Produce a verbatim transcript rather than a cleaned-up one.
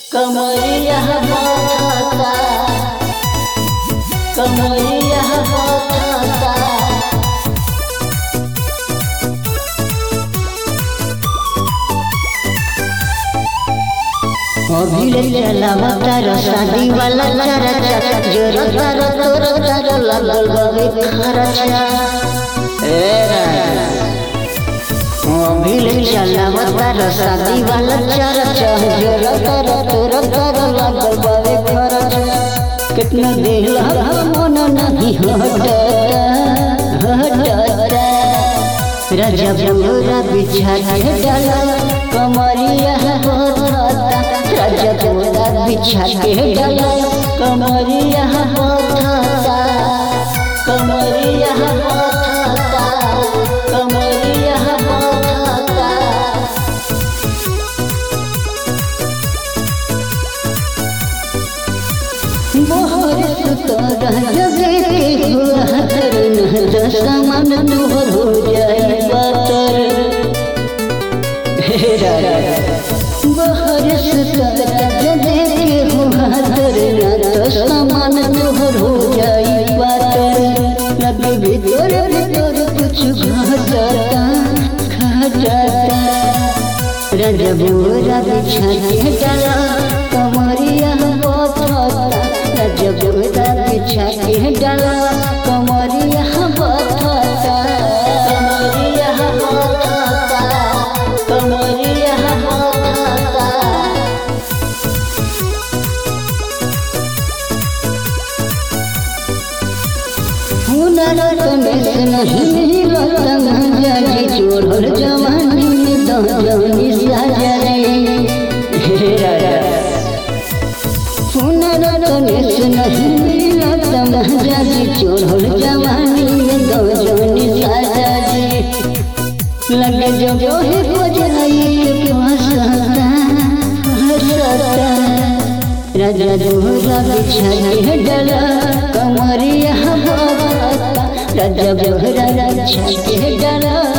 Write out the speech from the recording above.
कमरिया बाथा कमरिया बाथा अभी चलावा तारा शादी वाला चरचा जोरा तारा तोरा तारा लागल बाबे खरचा ए अभी चलावा तारा शादी वाला चरचा जोरा तारा तोरा तारा लागल बाबे खरचा कितना दिल मन नहीं हटता हटता राजा बोरा बिछा के डाला कमरिया बाथा राजा बोरा बिछा के डाला कमरिया बाथा कमरिया बाथा कमरिया बाथा मोहर सुतरा जगे के हुआ तरन दसमन तोहर हो जाए बातर मोहर सुतरा जगे के हुआ तरन दसमन तोहर हो जाए बातर लगे भीतर भीतर कुछ घटता घटता राजा बोरा बिछा के डाला कमरिया बाथा राजा बोरा बिछा के डाला कमरिया बाथा कमरिया बाथा कमरिया बाथा हुनर कमेस नहीं रतन जाजी चोर जवानी में दहनी साजा रे हुनर कमेस नहीं रतन जाजी चोर जवानी में दहनी साजा रे लगे जो जो है बजाई के हंसता हंसता राजा बोरा बिछा के डाला कमरिया बाथा राजा बोरा बिछा के डाला